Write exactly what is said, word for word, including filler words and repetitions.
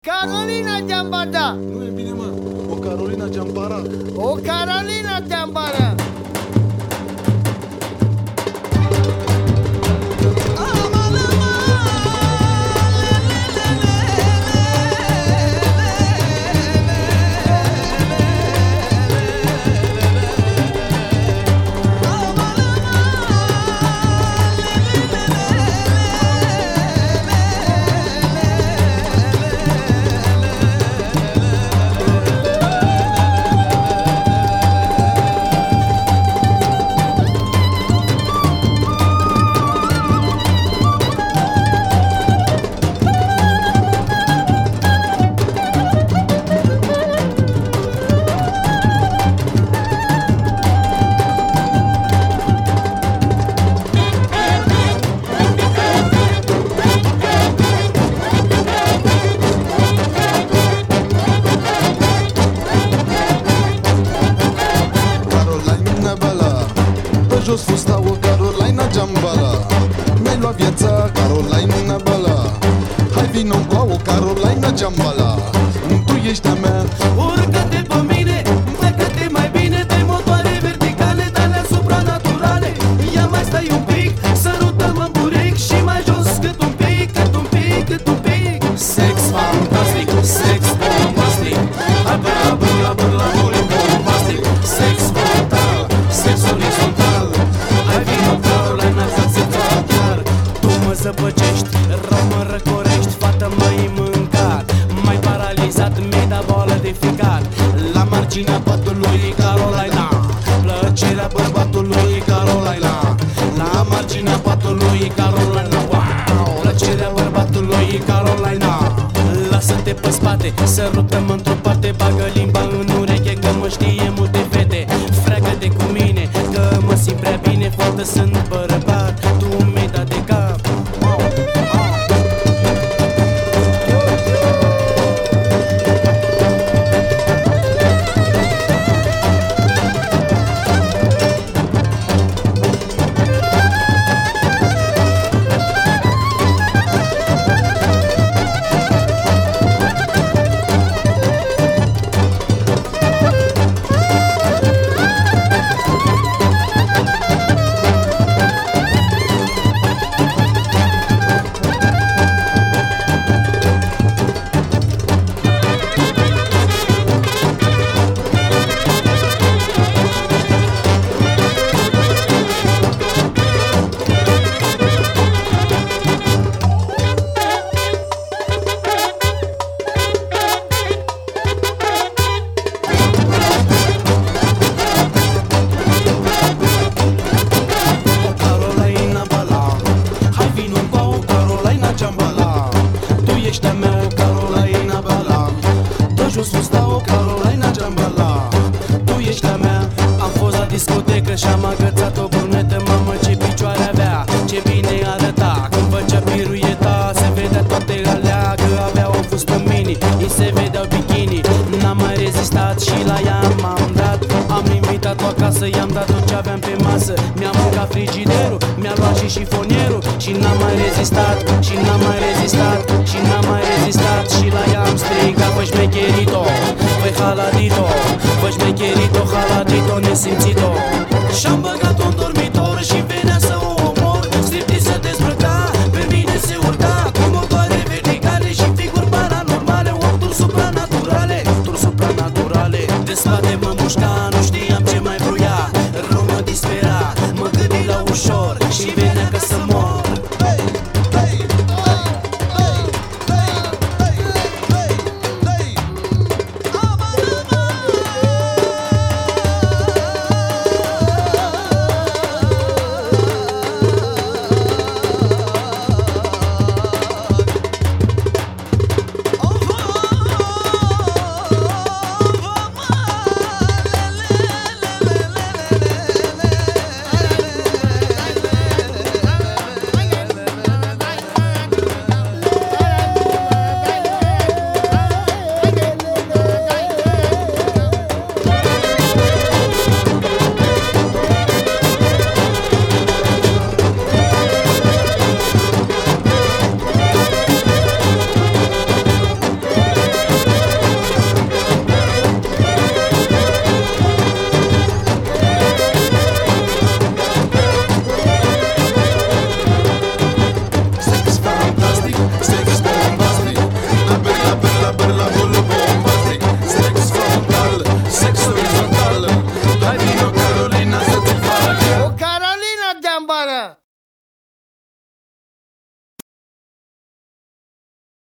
Carolina Giambada. Nu e bine, mă. O Carolina Giambara. O Carolina Giambara. Jos fusta o Carolina Giambala. Mi-ai luat viața, Carolina Bala. Hai vino cu o Carolina Giambala. Tu ești a mea. Urcă-te pe mine, plecă-te mai bine. Dai motoare verticale, de-alea supranaturale. Ia mai stai un pic, sărută-mă în buric. Și mai jos cât un pic, cât un pic, cât un pic. Sex fantastic, sex bombastic. Hai bărla, bărla, bărla, murim bombastic. Sex frontal, sex orizontal. Hai vino Carolina să-ți fac clar. Tu mă zăpăcești, rău mă răcorești. Fată m-ai mâncat, mai paralizat, mi-ai dat boală de ficat. La marginea patului Carolina, plăcerea bărbatului Carolina. La marginea patului Carolina, wow, plăcerea bărbatului Carolina. Lasă-te pe spate, sărută-mă într-o parte. Bagă limba în ureche că mă știe multe fete. Freacă-te cu mine că mă simt prea bine. Fată, sunt bărbat, tu mi-ai dat de cap. Și-am agățat o brunetă, mamă ce picioare avea, ce bine arăta. Când făcea pirueta, se vedea toate alea, că avea o fustă mini, îi se vedeau bikini. N-am mai rezistat și la ea m-am dat. Am invitat-o acasă, i-am dat tot ce aveam pe masă. Mi-am mâncat frigiderul, mi-a luat și șifonierul. Și n-am mai rezistat, și n-am mai rezistat, și n-am mai rezistat. Și la ea am strigat, bă șmecherito, băi haladito, bă șmecherito, haladito, nesimțito. Și-am băgat-o în dormitor și venea să o omor. Striptease să dezbrăca, pe mine se urca. Cu motoare verticale și figuri paranormale. Octuri supranaturale, octuri supranaturale. De spate mă mușca, nu știa